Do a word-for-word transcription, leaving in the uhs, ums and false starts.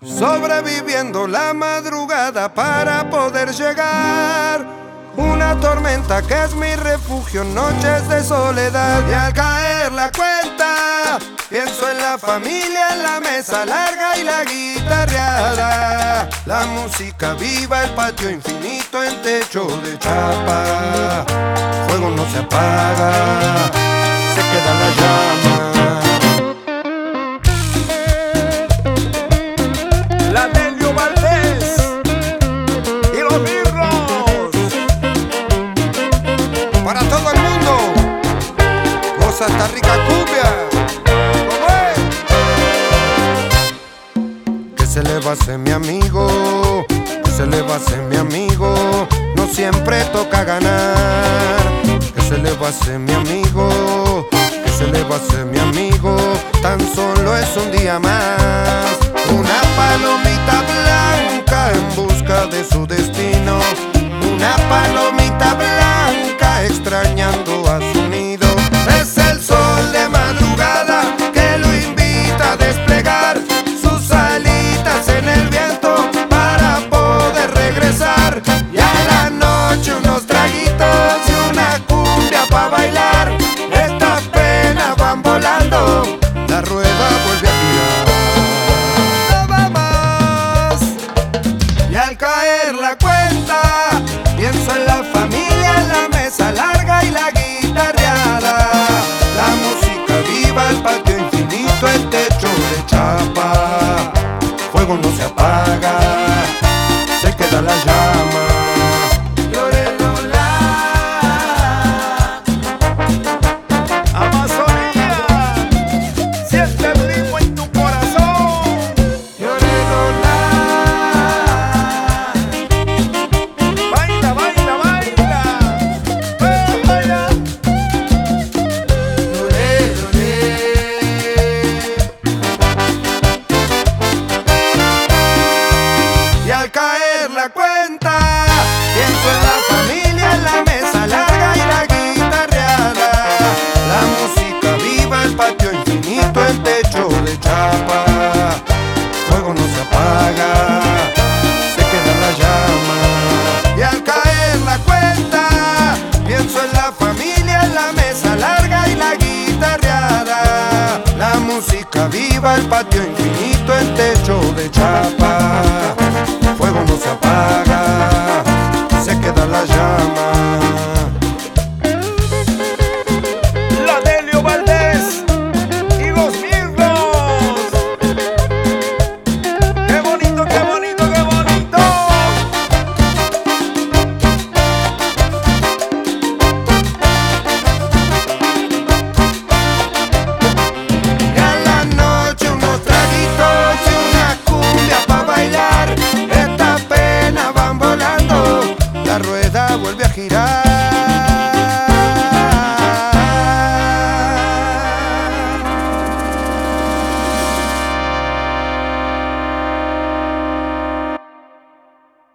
Sobreviviendo la madrugada para poder llegar. Una tormenta que es mi refugio, noches de soledad. Y al caer la cuenta, pienso en la familia, en la mesa larga y la guitarreada. La música viva, el patio infinito en techo de chapa. Fuego no se apaga, se queda la llama. Para todo el mundo, goza esta rica cumbia. ¿Cómo es? ¿Qué se le va a hacer, mi amigo? ¿Qué se le va a hacer, mi amigo? No siempre toca ganar. ¿Qué se le va a hacer, mi amigo? ¿Qué se le va a hacer, mi amigo? Tan solo es un día más. Una palomita blanca en busca de su destino. Una palomita blanca extrañando a su nido. Es el sol de madrugada que lo invita a desplegar sus alitas en el viento para poder regresar. Y a la noche unos traguitos y una cumbia pa' bailar. Estas penas van volando, la rueda vuelve a girar. No va más. Y al caer la cuenta, pienso en la familia, en la mesa larga y la guitarreada. La música viva, el patio infinito, el techo de chapa. Fuego no se apaga, se queda la llama. Llorelola, Amazonía, siente el ritmo en tu corazón. Llorelola. Al caer la cuenta, pienso en la familia, en la mesa larga y la guitarreada. La música viva, el patio infinito, el techo de chapa. Fuego no se apaga, se queda la llama. Y al caer la cuenta, pienso en la familia, en la mesa larga y la guitarreada. La música viva, el patio infinito, el techo de chapa.